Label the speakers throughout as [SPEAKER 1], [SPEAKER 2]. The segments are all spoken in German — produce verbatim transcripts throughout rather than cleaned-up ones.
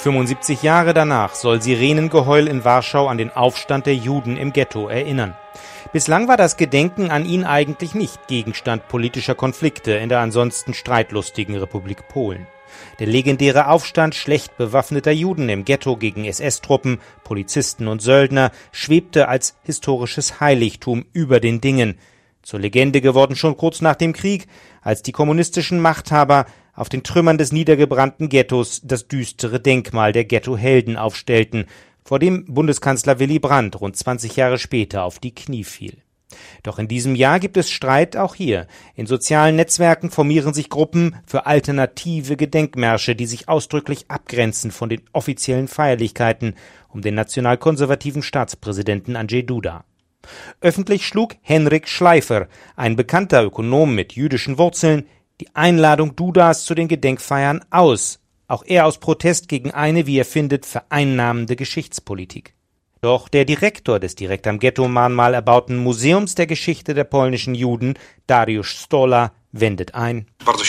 [SPEAKER 1] fünfundsiebzig Jahre danach soll Sirenengeheul in Warschau an den Aufstand der Juden im Ghetto erinnern. Bislang war das Gedenken an ihn eigentlich nicht Gegenstand politischer Konflikte in der ansonsten streitlustigen Republik Polen. Der legendäre Aufstand schlecht bewaffneter Juden im Ghetto gegen S S-Truppen, Polizisten und Söldner schwebte als historisches Heiligtum über den Dingen. Zur Legende geworden schon kurz nach dem Krieg, als die kommunistischen Machthaber auf den Trümmern des niedergebrannten Ghettos das düstere Denkmal der Ghetto-Helden aufstellten, vor dem Bundeskanzler Willy Brandt rund zwanzig Jahre später auf die Knie fiel. Doch in diesem Jahr gibt es Streit auch hier. In sozialen Netzwerken formieren sich Gruppen für alternative Gedenkmärsche, die sich ausdrücklich abgrenzen von den offiziellen Feierlichkeiten um den nationalkonservativen Staatspräsidenten Andrzej Duda. Öffentlich schlug Henryk Schleifer, ein bekannter Ökonom mit jüdischen Wurzeln, die Einladung Dudas zu den Gedenkfeiern aus, auch er aus Protest gegen eine, wie er findet, vereinnahmende Geschichtspolitik. Doch der Direktor des direkt am Ghetto-Mahnmal erbauten Museums der Geschichte der polnischen Juden, Dariusz Stola, wendet ein.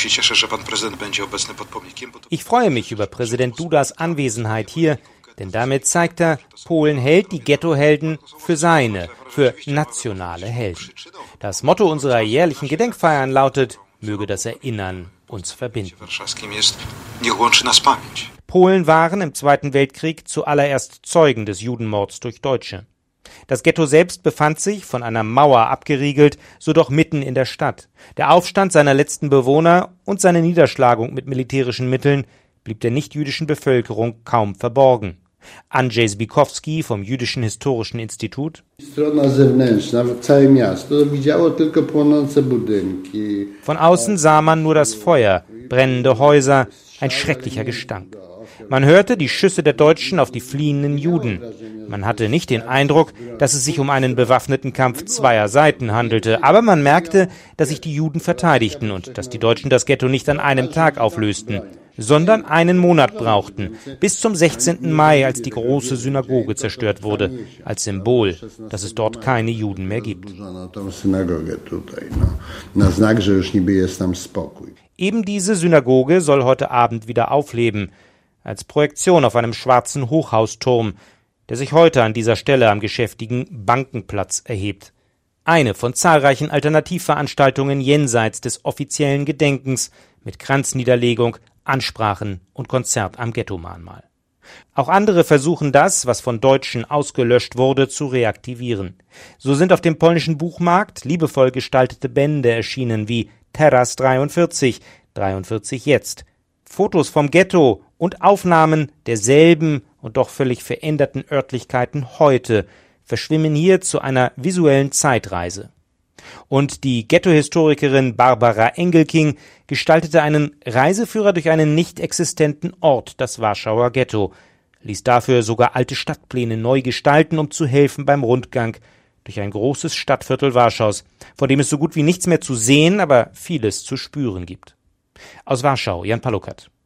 [SPEAKER 1] Ich freue mich über Präsident Dudas Anwesenheit hier, denn damit zeigt er, Polen hält die Ghetto-Helden für seine, für nationale Helden. Das Motto unserer jährlichen Gedenkfeiern lautet: Möge das Erinnern uns verbinden. Polen waren im Zweiten Weltkrieg zuallererst Zeugen des Judenmords durch Deutsche. Das Ghetto selbst befand sich, von einer Mauer abgeriegelt, so doch mitten in der Stadt. Der Aufstand seiner letzten Bewohner und seine Niederschlagung mit militärischen Mitteln blieb der nichtjüdischen Bevölkerung kaum verborgen. Andrzej Zbikowski vom Jüdischen Historischen Institut: Von außen sah man nur das Feuer, brennende Häuser, ein schrecklicher Gestank. Man hörte die Schüsse der Deutschen auf die fliehenden Juden. Man hatte nicht den Eindruck, dass es sich um einen bewaffneten Kampf zweier Seiten handelte, aber man merkte, dass sich die Juden verteidigten und dass die Deutschen das Ghetto nicht an einem Tag auflösten, sondern einen Monat brauchten, bis zum sechzehnten Mai, als die große Synagoge zerstört wurde, als Symbol, dass es dort keine Juden mehr gibt. Eben diese Synagoge soll heute Abend wieder aufleben, als Projektion auf einem schwarzen Hochhausturm, der sich heute an dieser Stelle am geschäftigen Bankenplatz erhebt. Eine von zahlreichen Alternativveranstaltungen jenseits des offiziellen Gedenkens mit Kranzniederlegung, Ansprachen und Konzert am Ghetto-Mahnmal. Auch andere versuchen das, was von Deutschen ausgelöscht wurde, zu reaktivieren. So sind auf dem polnischen Buchmarkt liebevoll gestaltete Bände erschienen wie Teraz dreiundvierzig, dreiundvierzig jetzt. Fotos vom Ghetto und Aufnahmen derselben und doch völlig veränderten Örtlichkeiten heute verschwimmen hier zu einer visuellen Zeitreise. Und die Ghetto-Historikerin Barbara Engelking gestaltete einen Reiseführer durch einen nicht existenten Ort, das Warschauer Ghetto, ließ dafür sogar alte Stadtpläne neu gestalten, um zu helfen beim Rundgang durch ein großes Stadtviertel Warschaus, von dem es so gut wie nichts mehr zu sehen, aber vieles zu spüren gibt. Aus Warschau, Jan Palukat.